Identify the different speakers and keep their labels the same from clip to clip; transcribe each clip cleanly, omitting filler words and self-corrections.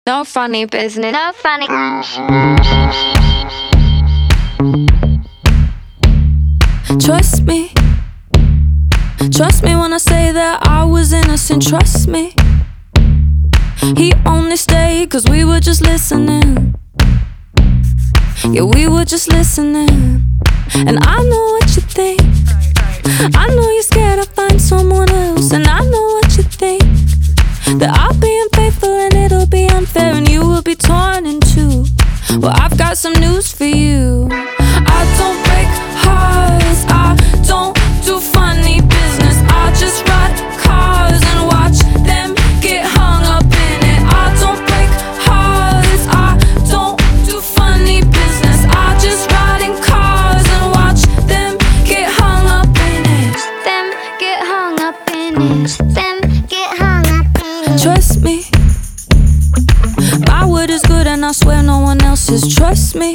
Speaker 1: No funny business.
Speaker 2: No funny.
Speaker 3: Trust me. Trust me when I say that I was innocent. Trust me. He only stayed 'cause we were just listening. Yeah, we were just listening. And I know what you think. I know you're scared I'll find someone else. And I know what you think, that I'll be unfaithful and it'll be unfair and you will be torn in two. Well, I've got some news for you. I don't break hearts, I don't do funny business. I just ride cars and watch them get hung up in it. I don't break hearts, I don't do funny business. I just ride in cars and watch them get hung up in it.
Speaker 2: Them get hung up in it. Them get hung up in it.
Speaker 3: Trust me, my word is good and I swear no one else's. Trust me,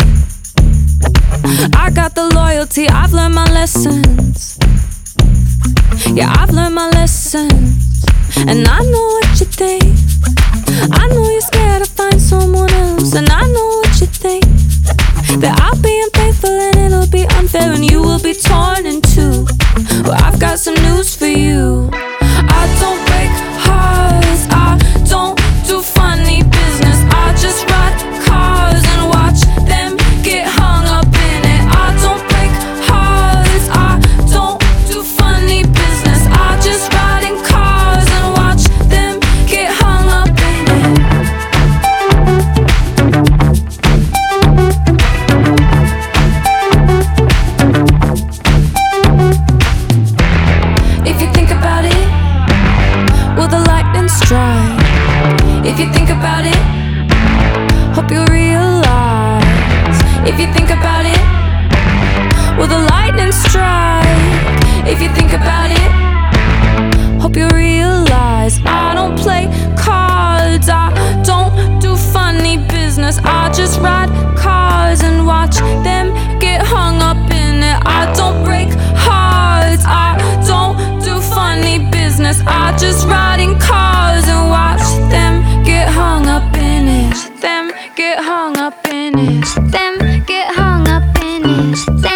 Speaker 3: I got the loyalty, I've learned my lessons. Yeah, I've learned my lessons. And I know what you think. I know you're scared to find someone else. And I know what you think, that I'll be unfaithful and it'll be unfair and you will be torn in two. Well, I've got some news for you. I don't break hearts, I don't do funny business. I just ride cars and watch them get hung up in it. I don't break hearts, I don't do funny business. I just ride in cars and watch them get hung up in it. If you think about it, will the lightning strike? If you think about it, hope you realize. If you think about it, will the lightning strike? If you think about it, hope you realize. I don't play cards, I don't do funny business. I just ride cars and watch them get hung up in it. I don't break hearts, I don't do funny business. I just ride in cars and watch them get hung up in it. Them get hung up in it.
Speaker 2: Them get hung up in it. Them